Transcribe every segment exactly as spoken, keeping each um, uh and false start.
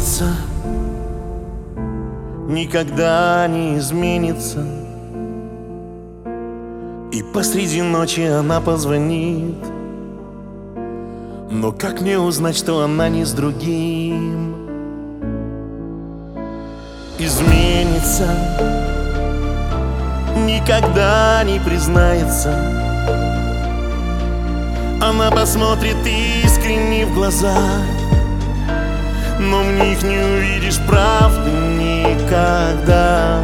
изменится, никогда не изменится. И посреди ночи она позвонит, но как мне узнать, что она не с другим? Изменится, никогда не признается. Она посмотрит искренне в глаза, но в них не увидишь правды никогда.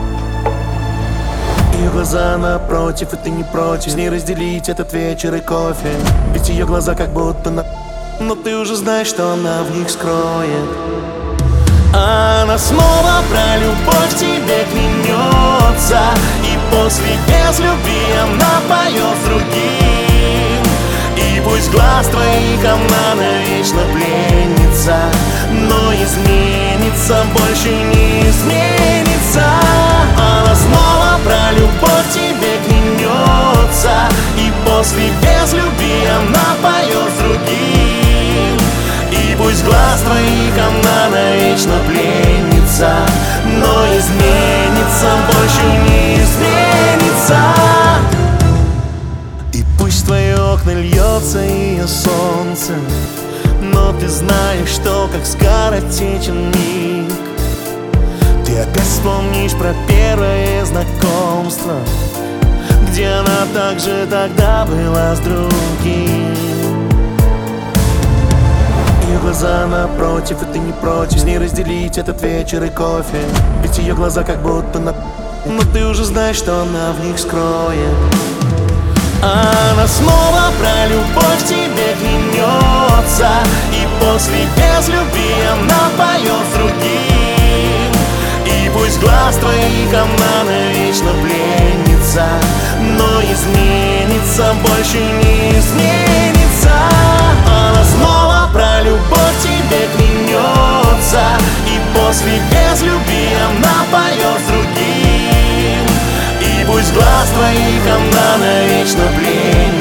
Ее глаза напротив, и ты не против с ней разделить этот вечер и кофе. Ведь ее глаза как будто на... но ты уже знаешь, что она в них скроет. Она снова про любовь тебе клянется, и после без любви она поет с другим. И пусть глаз твоих она навечно пленница, но изменится, больше не изменится. Она снова про любовь тебе клянется, и после без любви она поет с другим. И пусть глаз твоих она навечно пленница, но изменится, больше не изменится. И пусть в твои окна льется ее солнце, но ты знаешь, что как скоротечен миг. Ты опять вспомнишь про первое знакомство, где она также тогда была с другим. Ее глаза напротив, и ты не против с ней разделить этот вечер и кофе. Ведь ее глаза как будто на... но ты уже знаешь, что она в них скроет. Она снова про любовь тебе клянется, и после без любви она поет с другим. И пусть глаз твоих она навечно пленница, но изменится, больше не изменится. Она снова про любовь тебе клянется, и после без любви она поет с другим. И пусть глаз твоих она навечно пленница,